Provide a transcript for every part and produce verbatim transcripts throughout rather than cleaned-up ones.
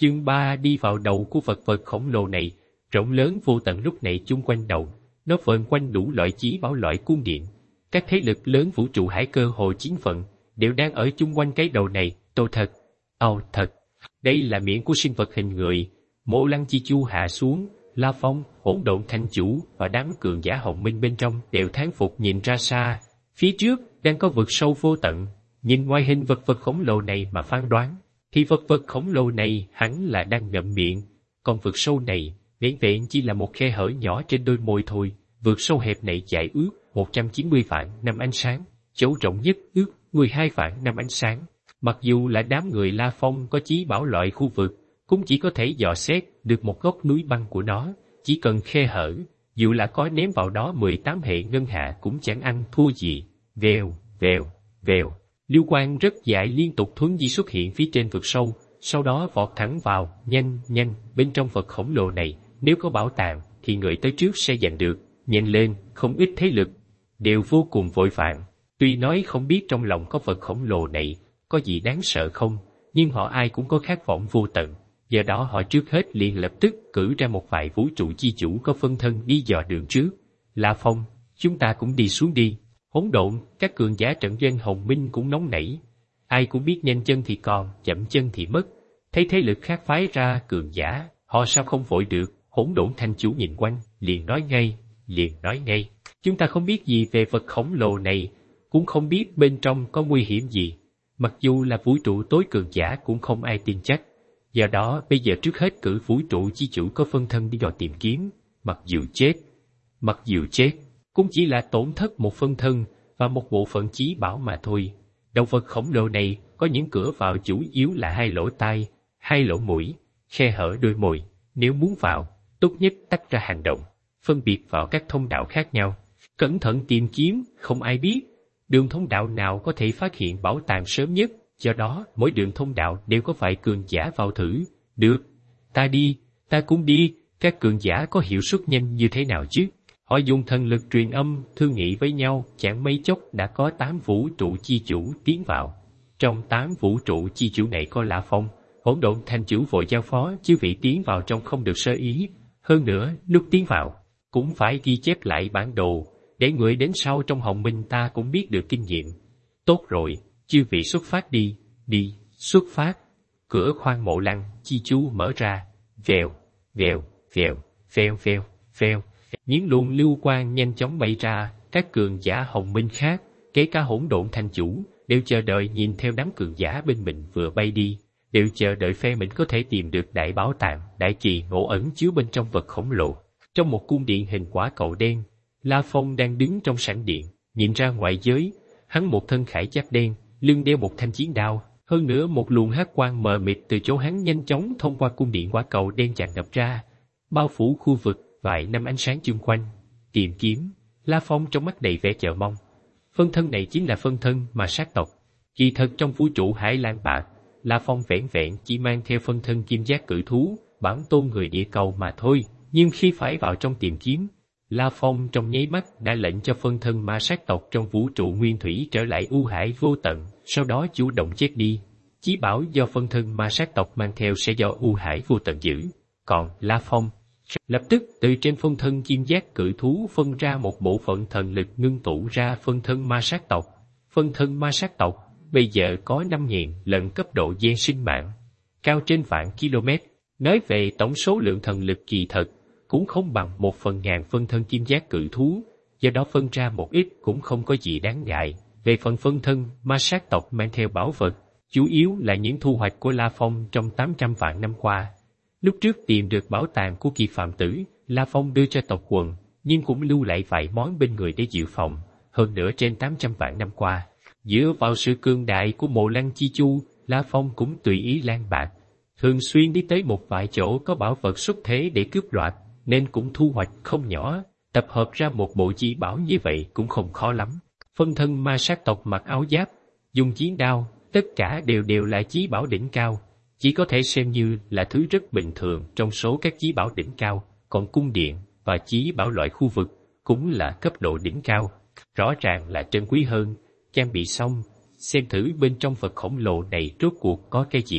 Chương ba đi vào đầu của vật vật khổng lồ này, rộng lớn vô tận lúc này chung quanh đầu, nó vờn quanh đủ loại chí bảo loại cung điện. Các thế lực lớn vũ trụ hải cơ hồ chiến phận, đều đang ở chung quanh cái đầu này, tô thật, ồ thật. Đây là miệng của sinh vật hình người, Mộ Lăng Chi Chu hạ xuống, La Phong, Hỗn Độn Thanh Chủ và đám cường giả hồng minh bên trong đều thán phục nhìn ra xa. Phía trước đang có vực sâu vô tận, nhìn ngoại hình vật vật khổng lồ này mà phán đoán, thì vật vật khổng lồ này hẳn là đang ngậm miệng, còn vực sâu này vẻn vẹn chỉ là một khe hở nhỏ trên đôi môi thôi. Vực sâu hẹp này dài ước một trăm chín mươi vạn năm ánh sáng, chỗ rộng nhất ước mười hai vạn năm ánh sáng. Mặc dù là đám người La Phong có chí bảo loại khu vực, cũng chỉ có thể dò xét được một góc núi băng của nó, chỉ cần khe hở, dù là có ném vào đó mười tám hệ ngân hạ cũng chẳng ăn thua gì. Vèo, vèo, vèo, lưu quang rất dài liên tục thuấn di xuất hiện phía trên vực sâu, sau đó vọt thẳng vào, nhanh, nhanh, bên trong vật khổng lồ này, nếu có bảo tàng, thì người tới trước sẽ giành được. Nhanh lên, không ít thế lực, đều vô cùng vội vàng. Tuy nói không biết trong lòng có vật khổng lồ này có gì đáng sợ không, nhưng họ ai cũng có khát vọng vô tận. Do đó họ trước hết liền lập tức cử ra một vài vũ trụ chi chủ có phân thân đi dò đường trước. La Phong, chúng ta cũng đi xuống đi. Hỗn Độn, các cường giả trận doanh hồng minh cũng nóng nảy. Ai cũng biết nhanh chân thì còn, chậm chân thì mất. Thấy thế lực khác phái ra cường giả, họ sao không vội được. Hỗn Độn Thanh Chủ nhìn quanh, liền nói ngay, liền nói ngay. Chúng ta không biết gì về vật khổng lồ này, cũng không biết bên trong có nguy hiểm gì. Mặc dù là vũ trụ tối cường giả cũng không ai tin chắc. Do đó bây giờ trước hết cử vũ trụ chi chủ có phân thân đi dò tìm kiếm. Mặc dù chết, mặc dù chết, cũng chỉ là tổn thất một phân thân và một bộ phận chí bảo mà thôi. Động vật khổng lồ này có những cửa vào chủ yếu là hai lỗ tai, hai lỗ mũi, khe hở đôi môi. Nếu muốn vào, tốt nhất tách ra hành động, phân biệt vào các thông đạo khác nhau. Cẩn thận tìm kiếm, không ai biết đường thông đạo nào có thể phát hiện bảo tàng sớm nhất. Do đó, mỗi đường thông đạo đều có vài cường giả vào thử. Được, ta đi, ta cũng đi. Các cường giả có hiệu suất nhanh như thế nào chứ? Họ dùng thần lực truyền âm, thương nghị với nhau, chẳng mấy chốc đã có tám vũ trụ chi chủ tiến vào. Trong tám vũ trụ chi chủ này có La Phong, Hỗn Độn Thanh Chủ vội giao phó chư vị tiến vào trong không được sơ ý. Hơn nữa, lúc tiến vào, cũng phải ghi chép lại bản đồ, để người đến sau trong hồng minh ta cũng biết được kinh nghiệm. Tốt rồi, chư vị xuất phát đi, đi, xuất phát. Cửa khoang Mộ Lăng Chi Chu mở ra, vèo, vèo, vèo, vèo, vèo, vèo. Những luồng lưu quang nhanh chóng bay ra, các cường giả hồng minh khác, kể cả Hỗn Độn Thanh Chủ, đều chờ đợi nhìn theo đám cường giả bên mình vừa bay đi, đều chờ đợi phe mình có thể tìm được đại bảo tàng, đại kỳ ngộ ẩn chứa bên trong vật khổng lồ. Trong một cung điện hình quả cầu đen, La Phong đang đứng trong sảnh điện, nhìn ra ngoại giới, hắn một thân khải giáp đen, lưng đeo một thanh chiến đao, hơn nữa một luồng hắc quang mờ mịt từ chỗ hắn nhanh chóng thông qua cung điện quả cầu đen tràn ngập ra, bao phủ khu vực vài năm ánh sáng chung quanh. Tìm kiếm, La Phong trong mắt đầy vẻ chờ mong. Phân thân này chính là phân thân mà sát tộc. Kỳ thật trong vũ trụ Hải Lang Bạc, La Phong vẻn vẹn chỉ mang theo phân thân kim giác cự thú, bản tôn người địa cầu mà thôi. Nhưng khi phải vào trong tìm kiếm, La Phong trong nháy mắt đã lệnh cho phân thân ma sát tộc trong vũ trụ nguyên thủy trở lại u hải vô tận, sau đó chủ động chết đi. Chí bảo do phân thân ma sát tộc mang theo sẽ do u hải vô tận giữ. Còn La Phong lập tức từ trên phân thân kim giác cự thú phân ra một bộ phận thần lực ngưng tụ ra phân thân ma sát tộc. Phân thân ma sát tộc bây giờ có năm nghìn lần cấp độ gen sinh mạng, cao trên vạn km. Nói về tổng số lượng thần lực kỳ thật, cũng không bằng một phần ngàn phân thân kim giác cự thú, do đó phân ra một ít cũng không có gì đáng ngại. Về phần phân thân ma sát tộc mang theo bảo vật, chủ yếu là những thu hoạch của La Phong trong tám trăm vạn năm qua. Lúc trước tìm được bảo tàng của Kỳ Phạm Tử, La Phong đưa cho tộc quần, nhưng cũng lưu lại vài món bên người để dự phòng. Hơn nữa trên tám trăm vạn năm qua, dựa vào sự cường đại của Mộ Lăng Chi Chu, La Phong cũng tùy ý lang bạc, thường xuyên đi tới một vài chỗ có bảo vật xuất thế để cướp đoạt, nên cũng thu hoạch không nhỏ. Tập hợp ra một bộ chí bảo như vậy cũng không khó lắm. Phân thân ma sát tộc mặc áo giáp, dùng chiến đao, tất cả đều đều là chí bảo đỉnh cao, chỉ có thể xem như là thứ rất bình thường trong số các chí bảo đỉnh cao. Còn cung điện và chí bảo loại khu vực cũng là cấp độ đỉnh cao, rõ ràng là trân quý hơn. Trang bị xong, xem thử bên trong vật khổng lồ này rốt cuộc có cái gì.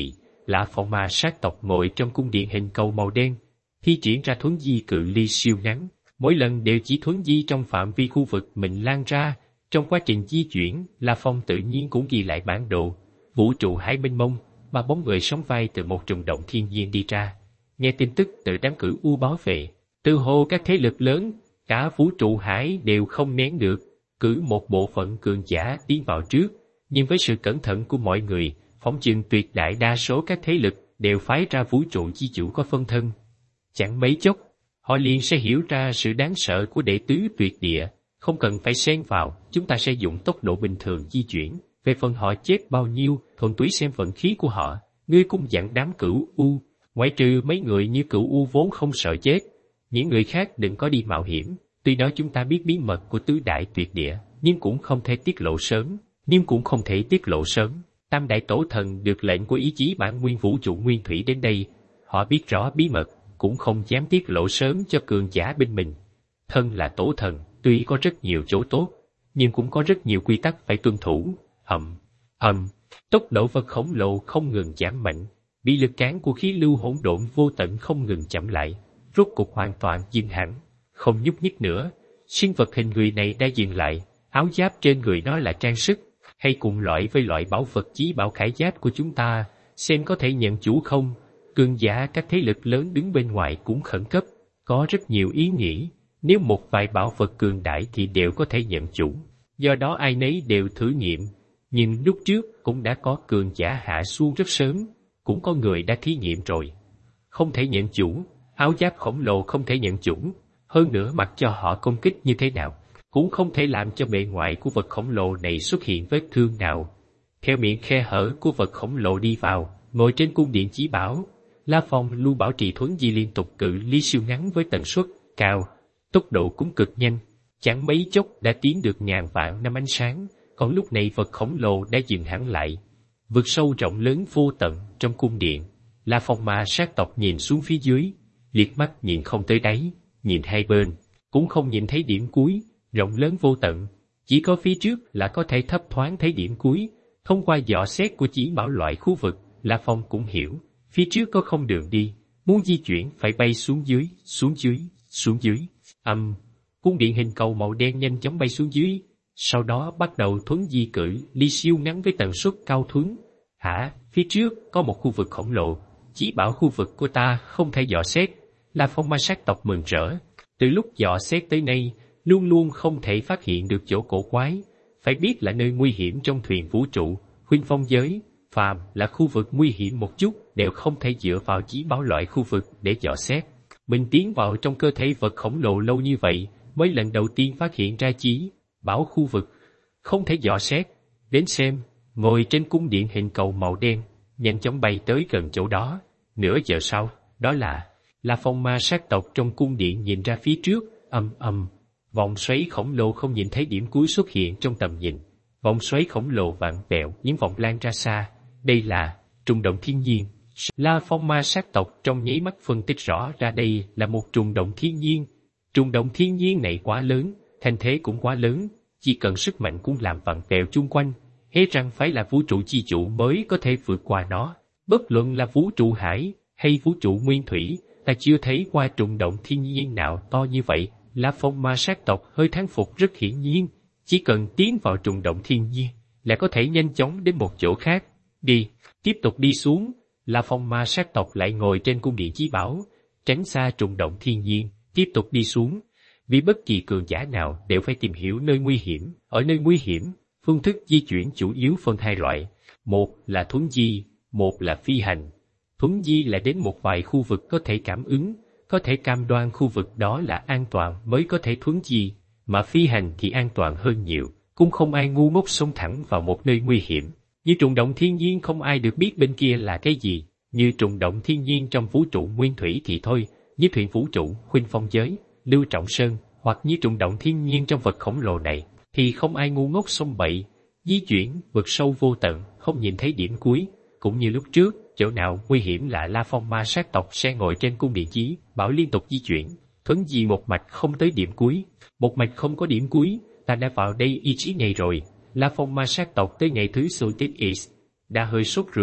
là phong ma sát tộc ngồi trong cung điện hình cầu màu đen, thi triển ra thuấn di cự ly siêu ngắn, mỗi lần đều chỉ thuấn di trong phạm vi khu vực mình lan ra. Trong quá trình di chuyển, La Phong tự nhiên cũng ghi lại bản đồ, vũ trụ hải mênh mông, ba bóng người sóng vai từ một trùng động thiên nhiên đi ra. Nghe tin tức từ đám cửu u báo về, từ hồ các thế lực lớn, cả vũ trụ hải đều không nén được, cử một bộ phận cường giả tiến vào trước, nhưng với sự cẩn thận của mọi người, phỏng chừng tuyệt đại đa số các thế lực đều phái ra vũ trụ chi chủ có phân thân. Chẳng mấy chốc, họ liền sẽ hiểu ra sự đáng sợ của đệ tứ tuyệt địa, không cần phải xen vào, chúng ta sẽ dùng tốc độ bình thường di chuyển. Về phần họ chết bao nhiêu, thuần túy xem vận khí của họ. Ngươi cũng dặn đám cửu u, ngoại trừ mấy người như cửu u vốn không sợ chết, những người khác đừng có đi mạo hiểm. Tuy nói chúng ta biết bí mật của tứ đại tuyệt địa, nhưng cũng không thể tiết lộ sớm, nhưng cũng không thể tiết lộ sớm. Tam đại tổ thần được lệnh của ý chí bản nguyên vũ trụ nguyên thủy đến đây, họ biết rõ bí mật, cũng không dám tiết lộ sớm cho cường giả bên mình. Thân là tổ thần, tuy có rất nhiều chỗ tốt, nhưng cũng có rất nhiều quy tắc phải tuân thủ. Hầm, hầm, tốc độ vật khổng lồ không ngừng giảm mạnh, bị lực cản của khí lưu hỗn độn vô tận không ngừng chậm lại, rốt cục hoàn toàn dừng hẳn, không nhúc nhích nữa. Sinh vật hình người này đã dừng lại, áo giáp trên người nó là trang sức, hay cùng loại với loại bảo vật chí bảo khải giáp của chúng ta, xem có thể nhận chủ không? Cường giả các thế lực lớn đứng bên ngoài cũng khẩn cấp, có rất nhiều ý nghĩ, nếu một vài bảo vật cường đại thì đều có thể nhận chủ, do đó ai nấy đều thử nghiệm. Nhưng lúc trước cũng đã có cường giả hạ xuống rất sớm, cũng có người đã thí nghiệm rồi. Không thể nhận chủ, áo giáp khổng lồ không thể nhận chủ, hơn nữa mặc cho họ công kích như thế nào, cũng không thể làm cho bề ngoài của vật khổng lồ này xuất hiện vết thương nào. Theo miệng khe hở của vật khổng lồ đi vào, ngồi trên cung điện chí bảo, La Phong luôn bảo trì thuấn di liên tục cự ly siêu ngắn với tần suất cao, tốc độ cũng cực nhanh, chẳng mấy chốc đã tiến được ngàn vạn năm ánh sáng. Còn lúc này vật khổng lồ đã dừng hẳn lại. Vực sâu rộng lớn vô tận trong cung điện, La Phong ma sát tộc nhìn xuống phía dưới, liếc mắt nhìn không tới đáy, nhìn hai bên, cũng không nhìn thấy điểm cuối, rộng lớn vô tận. Chỉ có phía trước là có thể thấp thoáng thấy điểm cuối. Thông qua dò xét của chỉ bảo loại khu vực, La Phong cũng hiểu, phía trước có không đường đi, muốn di chuyển phải bay xuống dưới, xuống dưới, xuống dưới. Âm, um, cung điện hình cầu màu đen nhanh chóng bay xuống dưới. Sau đó bắt đầu thuấn di cự ly siêu ngắn với tần suất cao thuấn. Hả, phía trước có một khu vực khổng lồ, chỉ bảo khu vực của ta không thể dò xét. La Phong ma sát tộc mừng rỡ. Từ lúc dò xét tới nay, luôn luôn không thể phát hiện được chỗ cổ quái. Phải biết là nơi nguy hiểm trong thuyền vũ trụ, Huynh Phong giới, phàm là khu vực nguy hiểm một chút đều không thể dựa vào chỉ bảo loại khu vực để dò xét. Mình tiến vào trong cơ thể vật khổng lồ lâu như vậy, mới lần đầu tiên phát hiện ra chí bảo khu vực, không thể dò xét. Đến xem, ngồi trên cung điện hình cầu màu đen, nhanh chóng bay tới gần chỗ đó. Nửa giờ sau, đó là La Phong ma sát tộc trong cung điện nhìn ra phía trước, âm âm. Vòng xoáy khổng lồ không nhìn thấy điểm cuối xuất hiện trong tầm nhìn. Vòng xoáy khổng lồ vặn vẹo, những vòng lan ra xa. Đây là trùng động thiên nhiên. La Phong ma sát tộc trong nháy mắt phân tích rõ ra đây là một trùng động thiên nhiên. Trùng động thiên nhiên này quá lớn, thành thế cũng quá lớn, chỉ cần sức mạnh cũng làm vặn vẹo chung quanh, hễ rằng phải là vũ trụ chi chủ mới có thể vượt qua nó. Bất luận là vũ trụ hải hay vũ trụ nguyên thủy, ta chưa thấy qua trùng động thiên nhiên nào to như vậy. La Phong ma sát tộc hơi thán phục rất hiển nhiên, chỉ cần tiến vào trùng động thiên nhiên là có thể nhanh chóng đến một chỗ khác. Đi, tiếp tục đi xuống. La Phong ma sát tộc lại ngồi trên cung điện chí bảo, tránh xa trùng động thiên nhiên, tiếp tục đi xuống. Vì bất kỳ cường giả nào đều phải tìm hiểu nơi nguy hiểm. Ở nơi nguy hiểm, phương thức di chuyển chủ yếu phân hai loại. Một là thuấn di, một là phi hành. Thuấn di là đến một vài khu vực có thể cảm ứng, có thể cam đoan khu vực đó là an toàn mới có thể thuấn di, mà phi hành thì an toàn hơn nhiều, cũng không ai ngu ngốc xông thẳng vào một nơi nguy hiểm. Như trùng động thiên nhiên không ai được biết bên kia là cái gì, như trùng động thiên nhiên trong vũ trụ nguyên thủy thì thôi, như thuyền vũ trụ, Huynh Phong giới, Lưu Trọng Sơn, hoặc như trùng động thiên nhiên trong vật khổng lồ này, thì không ai ngu ngốc xông bậy, di chuyển, vực sâu vô tận, không nhìn thấy điểm cuối. Cũng như lúc trước, chỗ nào nguy hiểm là La Phong ma sát tộc sẽ ngồi trên cung điện chí bảo liên tục di chuyển, thuấn di một mạch không tới điểm cuối. Một mạch không có điểm cuối, ta đã vào đây ý chí này rồi. La Phong ma sát tộc tới ngày thứ Solstice East, đã hơi sốt ruột,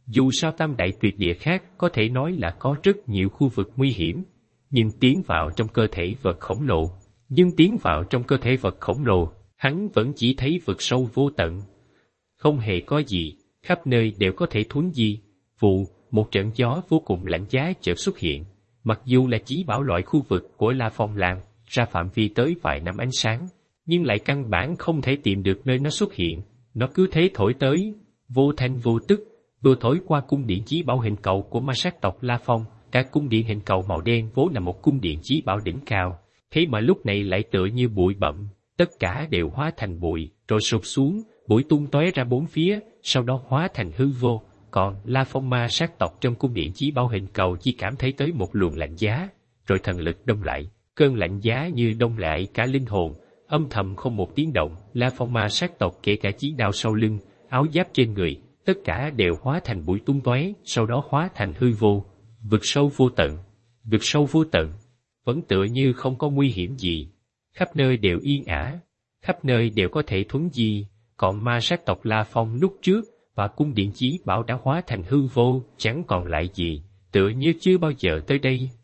Dù sao tam đại tuyệt địa khác có thể nói là có rất nhiều khu vực nguy hiểm, nhưng tiến vào trong cơ thể vật khổng lồ, nhưng tiến vào trong cơ thể vật khổng lồ, hắn vẫn chỉ thấy vực sâu vô tận. Không hề có gì, khắp nơi đều có thể thuấn di. Vụ, một trận gió vô cùng lạnh giá chợt xuất hiện, mặc dù là chí bảo loại khu vực của La Phong lan ra phạm vi tới vài năm ánh sáng, nhưng lại căn bản không thể tìm được nơi nó xuất hiện. Nó cứ thế thổi tới, vô thanh vô tức, vừa thổi qua cung điện chí bảo hình cầu của ma sát tộc La Phong. Cả cung điện hình cầu màu đen vốn là một cung điện chí bảo đỉnh cao, thế mà lúc này lại tựa như bụi bặm, tất cả đều hóa thành bụi, rồi sụp xuống, bụi tung tóe ra bốn phía, sau đó hóa thành hư vô. Còn La Phong ma sát tộc trong cung điện chí bảo hình cầu chỉ cảm thấy tới một luồng lạnh giá, rồi thần lực đông lại, cơn lạnh giá như đông lại cả linh hồn, âm thầm không một tiếng động. La Phong ma sát tộc kể cả chí đao sau lưng, áo giáp trên người, tất cả đều hóa thành bụi tung tóe, sau đó hóa thành hư vô. Vực sâu vô tận, vực sâu vô tận, vẫn tựa như không có nguy hiểm gì, khắp nơi đều yên ả, khắp nơi đều có thể thuấn di. Còn ma sát tộc La Phong lúc trước và cung điện chí bảo đã hóa thành hư vô, chẳng còn lại gì, tựa như chưa bao giờ tới đây.